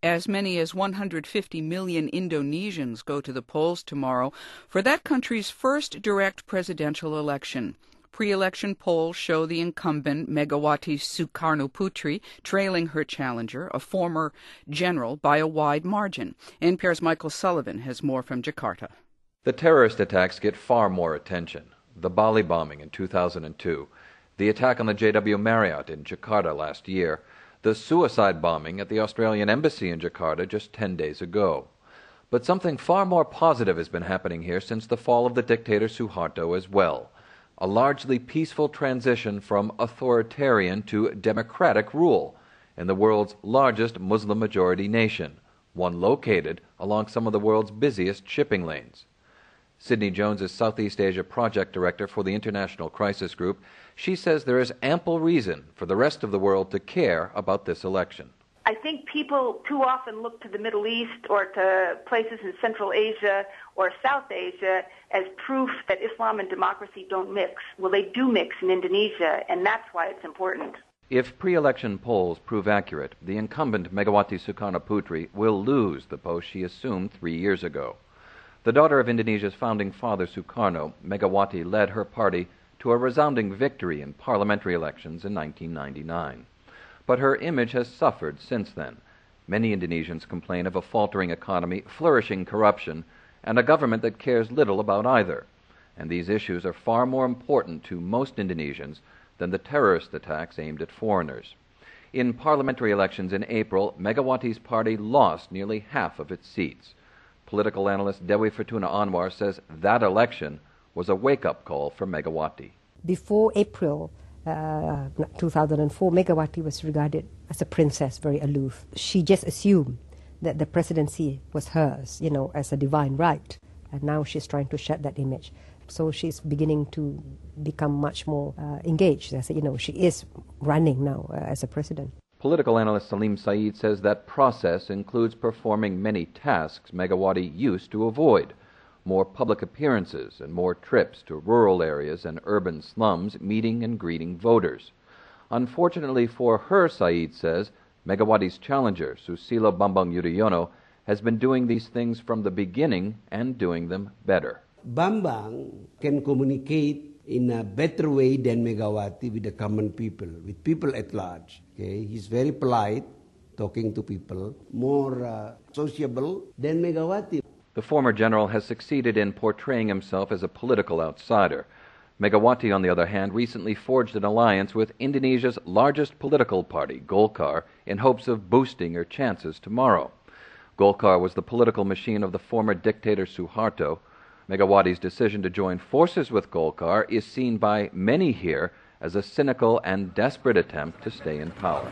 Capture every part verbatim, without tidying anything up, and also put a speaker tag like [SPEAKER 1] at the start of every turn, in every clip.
[SPEAKER 1] As many as one hundred fifty million Indonesians go to the polls tomorrow for that country's first direct presidential election. Pre-election polls show the incumbent Megawati Sukarnoputri trailing her challenger, a former general, by a wide margin. N P R's Michael Sullivan has more from Jakarta.
[SPEAKER 2] The terrorist attacks get far more attention. The Bali bombing in two thousand two, the attack on the J W Marriott in Jakarta last year, the suicide bombing at the Australian Embassy in Jakarta just ten days ago. But something far more positive has been happening here since the fall of the dictator Suharto as well. A largely peaceful transition from authoritarian to democratic rule in the world's largest Muslim-majority nation, one located along some of the world's busiest shipping lanes. Sydney Jones is Southeast Asia Project Director for the International Crisis Group. She says there is ample reason for the rest of the world to care about this election.
[SPEAKER 3] I think people too often look to the Middle East or to places in Central Asia or South Asia as proof that Islam and democracy don't mix. Well, they do mix in Indonesia, and that's why it's important.
[SPEAKER 2] If pre-election polls prove accurate, the incumbent Megawati Sukarnoputri will lose the post she assumed three years ago. The daughter of Indonesia's founding father, Sukarno, Megawati led her party to a resounding victory in parliamentary elections in nineteen ninety-nine. But her image has suffered since then. Many Indonesians complain of a faltering economy, flourishing corruption, and a government that cares little about either. And these issues are far more important to most Indonesians than the terrorist attacks aimed at foreigners. In parliamentary elections in April, Megawati's party lost nearly half of its seats. Political analyst Dewi Fortuna Anwar says that election was a wake-up call for Megawati.
[SPEAKER 4] Before April uh, two thousand four, Megawati was regarded as a princess, very aloof. She just assumed that the presidency was hers, you know, as a divine right. And now she's trying to shed that image. So she's beginning to become much more uh, engaged. As, you know, she is running now uh, as a president.
[SPEAKER 2] Political analyst Salim Saeed says that process includes performing many tasks Megawati used to avoid. More public appearances and more trips to rural areas and urban slums meeting and greeting voters. Unfortunately for her, Saeed says, Megawati's challenger, Susilo Bambang Yudhoyono, has been doing these things from the beginning and doing them better.
[SPEAKER 5] Bambang can communicate in a better way than Megawati with the common people, with people at large. Okay? He's very polite, talking to people, more uh, sociable than Megawati.
[SPEAKER 2] The former general has succeeded in portraying himself as a political outsider. Megawati, on the other hand, recently forged an alliance with Indonesia's largest political party, Golkar, in hopes of boosting her chances tomorrow. Golkar was the political machine of the former dictator Suharto. Megawati's decision to join forces with Golkar is seen by many here as a cynical and desperate attempt to stay in power.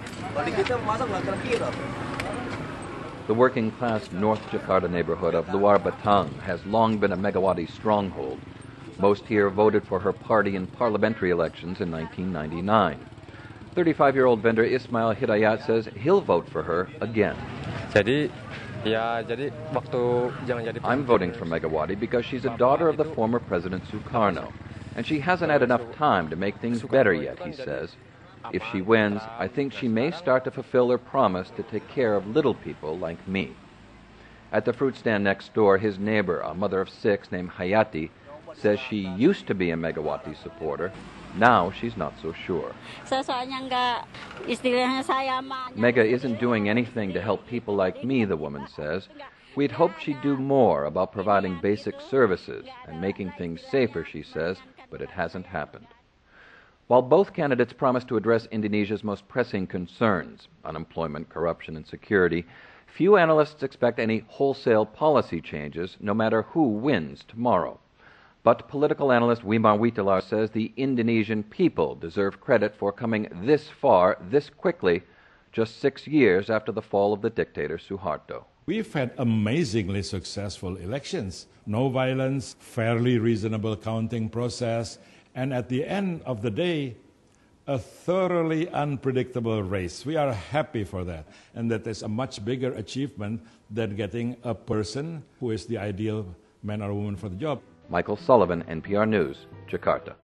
[SPEAKER 2] The working-class North Jakarta neighborhood of Luar Batang has long been a Megawati stronghold. Most here voted for her party in parliamentary elections in nineteen ninety-nine. thirty-five-year-old vendor Ismail Hidayat says he'll vote for her again. I'm voting for Megawati because she's a daughter of the former President Sukarno, and she hasn't had enough time to make things better yet, he says. If she wins, I think she may start to fulfill her promise to take care of little people like me. At the fruit stand next door, his neighbor, a mother of six named Hayati, says she used to be a Megawati supporter. Now she's not so sure. Mega isn't doing anything to help people like me, the woman says. We'd hoped she'd do more about providing basic services and making things safer, she says, but it hasn't happened. While both candidates promise to address Indonesia's most pressing concerns, unemployment, corruption, and security, few analysts expect any wholesale policy changes, no matter who wins tomorrow. But political analyst Wimar Witalar says the Indonesian people deserve credit for coming this far, this quickly, just six years after the fall of the dictator Suharto.
[SPEAKER 6] We've had amazingly successful elections. No violence, fairly reasonable counting process, and at the end of the day, a thoroughly unpredictable race. We are happy for that. And that is a much bigger achievement than getting a person who is the ideal man or woman for the job.
[SPEAKER 2] Michael Sullivan, N P R News, Jakarta.